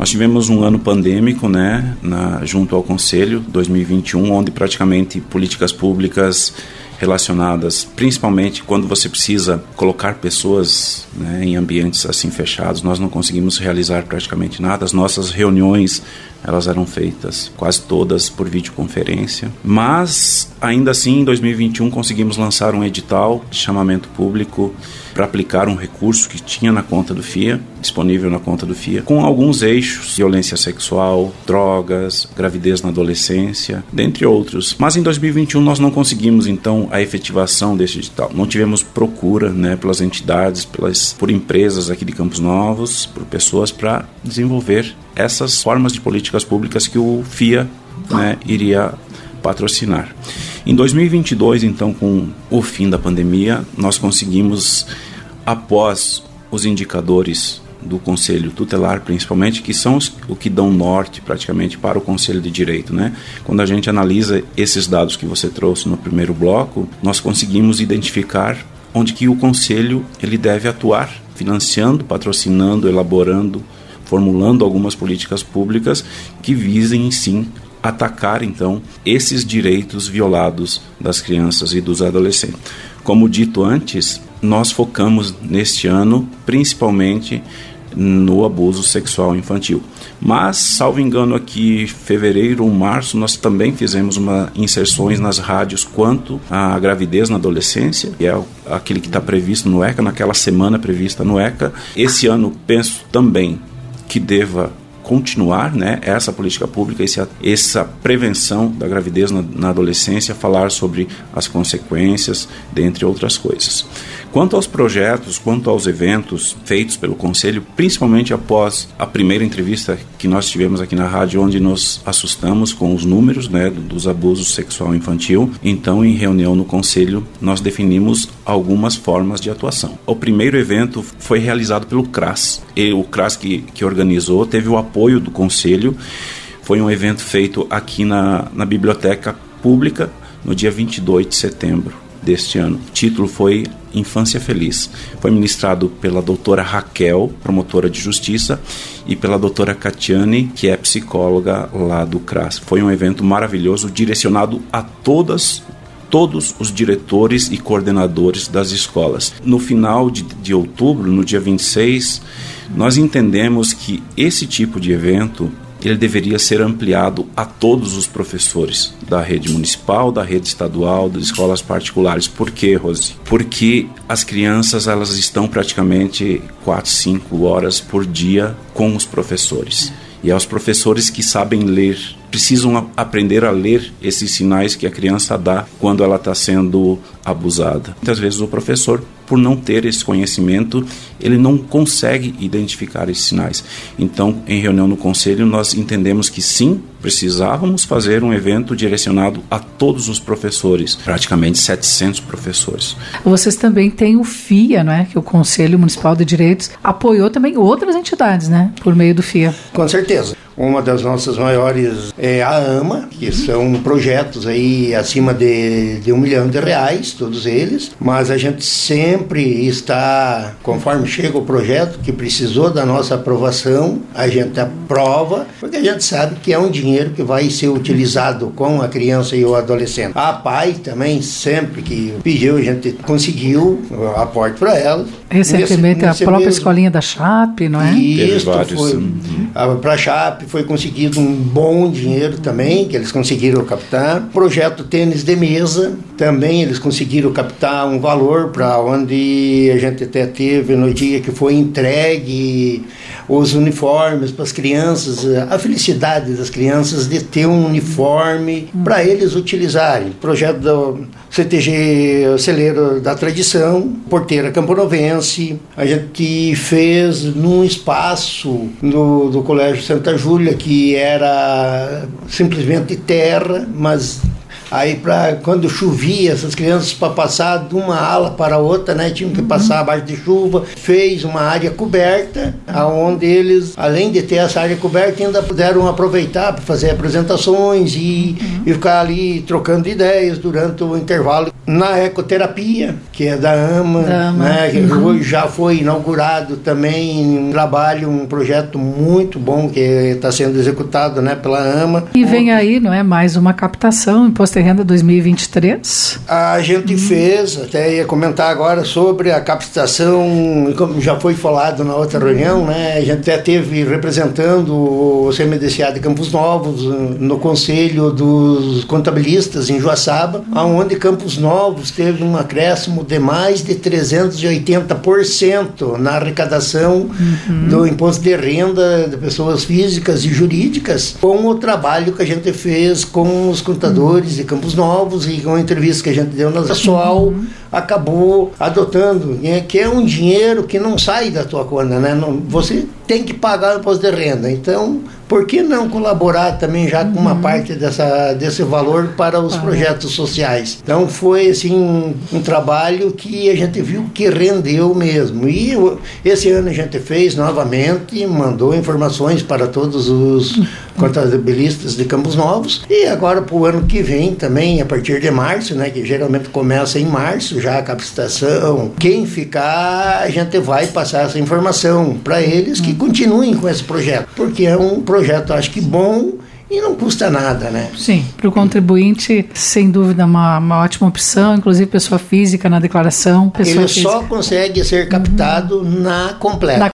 Nós tivemos um ano pandêmico, né, junto ao Conselho, 2021, onde praticamente políticas públicas relacionadas, principalmente quando você precisa colocar pessoas, né, em ambientes assim fechados, nós não conseguimos realizar praticamente nada. As nossas reuniões, elas eram feitas quase todas por videoconferência, mas ainda assim em 2021 conseguimos lançar um edital de chamamento público para aplicar um recurso que tinha na conta do FIA, disponível na conta do FIA, com alguns eixos: violência sexual, drogas, gravidez na adolescência, dentre outros. Mas em 2021 nós não conseguimos então a efetivação desse edital. Não tivemos procura, né, pelas entidades, por empresas aqui de Campos Novos, por pessoas para desenvolver essas formas de políticas públicas que o FIA, né, iria patrocinar. Em 2022, então, com o fim da pandemia, nós conseguimos, após os indicadores do Conselho Tutelar, principalmente, que são o que dão norte praticamente para o Conselho de Direito, né? Quando a gente analisa esses dados que você trouxe no primeiro bloco, nós conseguimos identificar onde que o Conselho ele deve atuar, financiando, patrocinando, elaborando, formulando algumas políticas públicas que visem, sim, atacar, então, esses direitos violados das crianças e dos adolescentes. Como dito antes, nós focamos neste ano principalmente no abuso sexual infantil. Mas, salvo engano, aqui fevereiro ou março, nós também fizemos inserções nas rádios quanto à gravidez na adolescência, que é aquele que está previsto no ECA, naquela semana prevista no ECA. Esse ano, penso também que deva continuar, né, essa política pública, essa prevenção da gravidez na adolescência, falar sobre as consequências, dentre outras coisas. Quanto aos projetos, quanto aos eventos feitos pelo Conselho, principalmente após a primeira entrevista que nós tivemos aqui na rádio, onde nos assustamos com os números, né, dos abusos sexual infantil, então, em reunião no Conselho, nós definimos algumas formas de atuação. O primeiro evento foi realizado pelo CRAS, e o CRAS que organizou teve o apoio do Conselho. Foi um evento feito aqui na Biblioteca Pública no dia 22 de setembro deste ano. O título foi Infância Feliz. Foi ministrado pela doutora Raquel, promotora de justiça, e pela doutora Catiane, que é psicóloga lá do CRAS. Foi um evento maravilhoso, direcionado a todos os diretores e coordenadores das escolas. No final de outubro, no dia 26, nós entendemos que esse tipo de evento ele deveria ser ampliado a todos os professores da rede municipal, da rede estadual, das escolas particulares. Por quê, Rose? Porque as crianças elas estão praticamente 4, 5 horas por dia com os professores. E é os professores que sabem ler, precisam aprender a ler esses sinais que a criança dá quando ela está sendo abusada. Muitas vezes o professor, por não ter esse conhecimento, ele não consegue identificar esses sinais. Então, em reunião no Conselho, nós entendemos que sim, precisávamos fazer um evento direcionado a todos os professores, praticamente 700 professores. Vocês também têm o FIA, não é? Que o Conselho Municipal de Direitos apoiou também outras entidades, né? Por meio do FIA. Com certeza. Uma das nossas maiores é a AMA, que são projetos aí acima de R$1 milhão, todos eles, mas a gente sempre está, conforme chega o projeto que precisou da nossa aprovação, a gente aprova, porque a gente sabe que é um dinheiro que vai ser utilizado com a criança e o adolescente. A PAI também, sempre que pediu, a gente conseguiu aporte para ela. Recentemente a própria mesmo. Escolinha da Chape, não é? Isso, para a Chape foi conseguido um bom dinheiro também, que eles conseguiram captar. Projeto Tênis de Mesa, também eles conseguiram captar um valor para onde a gente até teve no dia que foi entregue os uniformes para as crianças, a felicidade das crianças de ter um uniforme para eles utilizarem. Projeto do CTG Celeiro da Tradição, Porteira Camponovense, a gente fez num espaço do Colégio Santa Júlia que era simplesmente terra, mas Aí quando chovia, essas crianças para passar de uma ala para outra, né, tinham que passar abaixo de chuva, fez uma área coberta, onde eles, além de ter essa área coberta, ainda puderam aproveitar para fazer apresentações e ficar ali trocando ideias durante o intervalo. Na ecoterapia, que é da AMA, né, que hoje já foi inaugurado também um trabalho, um projeto muito bom que está sendo executado, né, pela AMA. E vem aí, não é, mais uma captação, Imposto de Renda 2023? A gente fez, até ia comentar agora sobre a captação, como já foi falado na outra reunião, né, a gente até teve representando o CMDCA de Campos Novos no Conselho dos Contabilistas em Joaçaba, onde Campos Novos teve um acréscimo de mais de 380% na arrecadação do imposto de renda de pessoas físicas e jurídicas, com o trabalho que a gente fez com os contadores de Campos Novos e com a entrevista que a gente deu na pessoal, acabou adotando, né, que é um dinheiro que não sai da tua conta, né? Você tem que pagar o imposto de renda, então por que não colaborar também já com uma parte desse valor para os projetos sociais? Então foi assim um trabalho que a gente viu que rendeu mesmo. E esse ano a gente fez novamente, mandou informações para todos os contabilistas de Campos Novos. E agora para o ano que vem também, a partir de março, né, que geralmente começa em março já a captação. Quem ficar, a gente vai passar essa informação para eles que continuem com esse projeto, porque é um projeto, acho que bom, e não custa nada, né? Sim, para o contribuinte, sem dúvida, uma ótima opção, inclusive pessoa física na declaração. Ele só consegue ser captado na completa.